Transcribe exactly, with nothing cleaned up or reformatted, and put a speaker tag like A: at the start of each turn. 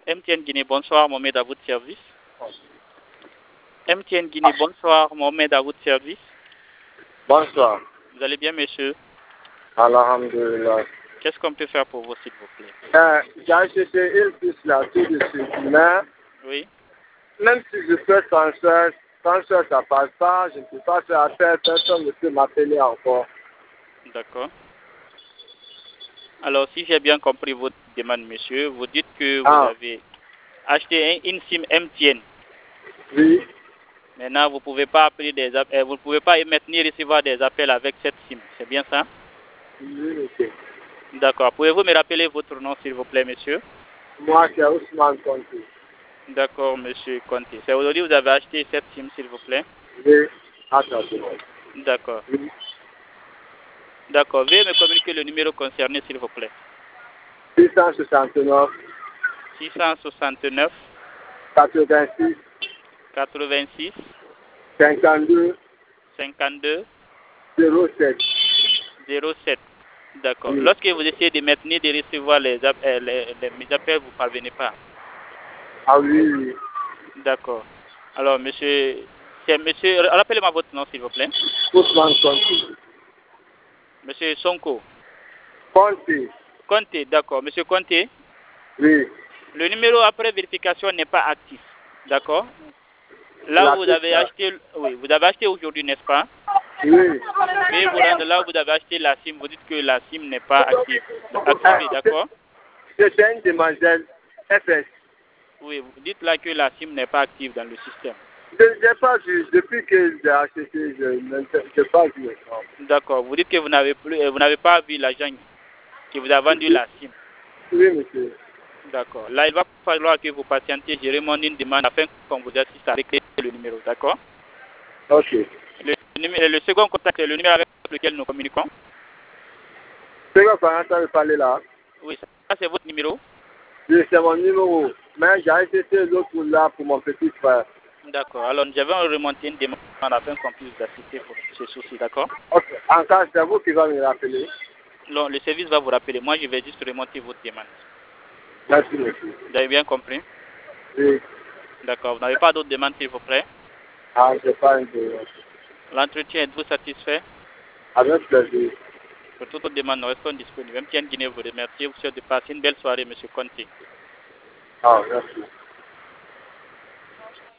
A: M T N Guinée, bonsoir, Mohamed à votre service. M T N Guinée, bonsoir, Mohamed à votre service.
B: Bonsoir.
A: Vous allez bien, monsieur?
B: Alhamdulillah.
A: Qu'est-ce qu'on peut faire pour vous, s'il vous plaît?
B: Euh, J'ai acheté une puce là tout de suite, mais
A: Oui.
B: même si je fais transfert, transfert ça passe pas, je ne peux pas faire affaire, personne ne peut m'appeler encore.
A: D'accord. Alors, si j'ai bien compris votre demande, monsieur, vous dites que vous
B: Ah.
A: avez acheté un, une SIM M T N.
B: Oui.
A: Maintenant, vous ne pouvez pas appeler des appels, vous ne pouvez pas émettre ni recevoir des appels avec cette SIM. C'est bien ça?
B: Oui, monsieur.
A: D'accord. Pouvez-vous me rappeler votre nom, s'il vous plaît, monsieur?
B: Moi, c'est Ousmane Conti.
A: D'accord, monsieur Conti. C'est aujourd'hui que vous avez acheté cette SIM, s'il vous plaît?
B: Oui. Attendez.
A: D'accord.
B: Oui.
A: D'accord. Veuillez me communiquer le numéro concerné, s'il vous plaît.
B: six cent soixante-neuf.
A: six cent soixante-neuf.
B: quatre-vingt-six.
A: quatre-vingt-six.
B: cinquante-deux.
A: cinquante-deux.
B: zéro sept.
A: zéro sept. D'accord.
B: Oui.
A: Lorsque vous essayez de maintenir, de recevoir les, app les, les, les appels, vous ne parvenez pas.
B: Ah oui, oui.
A: D'accord. Alors, monsieur, c'est monsieur, rappelez-moi votre nom, s'il vous plaît.
B: Ousmane Conti.
A: Monsieur Sonko.
B: Conti.
A: Conté, d'accord. Monsieur Conté,
B: Oui.
A: le numéro après vérification n'est pas actif. D'accord. Là
B: La
A: où vous avez
B: puce,
A: acheté, oui, vous avez acheté aujourd'hui, n'est-ce pas?
B: Oui.
A: Veuillez vous rendre là où vous avez acheté la SIM. Vous dites que la SIM n'est pas active, activée, d'accord?
B: C'était une demoiselle F S.
A: Oui, vous dites là que la SIM n'est pas active dans le système.
B: Je n'ai pas vu, depuis que j'ai acheté, je n'ai pas vu.
A: D'accord. Vous dites que vous n'avez plus, vous n'avez pas vu l'agent qui vous a vendu la SIM.
B: Oui, monsieur.
A: D'accord. Là, il va falloir que vous patientiez. Je remonte une demande afin qu'on vous assiste avec le numéro, d'accord?
B: Ok.
A: Le, numéro, le second contact, c'est le numéro avec lequel nous communiquons.
B: C'est quoi qu'on entend parler là?
A: Oui, ça c'est votre numéro.
B: Oui, c'est mon numéro. Mais j'ai acheté l'autre là pour mon petit frère.
A: D'accord. Alors, nous avons remonté une demande afin qu'on puisse vous assister pour ce souci, d'accord?
B: Ok. En cas, c'est vous qui va me rappeler.
A: Non, le service va vous rappeler. Moi, je vais juste remonter votre demande.
B: Merci, monsieur.
A: Vous avez bien compris?
B: Oui.
A: D'accord. Vous n'avez pas d'autres demandes, s'il vous plaît?
B: Ah, je pas une demande.
A: L'entretien, êtes-vous satisfait?
B: Avec plaisir.
A: Pour toute autre demande, nous restons disponibles. M T N Guinée vous remercie. Vous souhaite de passer une belle soirée, monsieur Conti.
B: Ah, merci.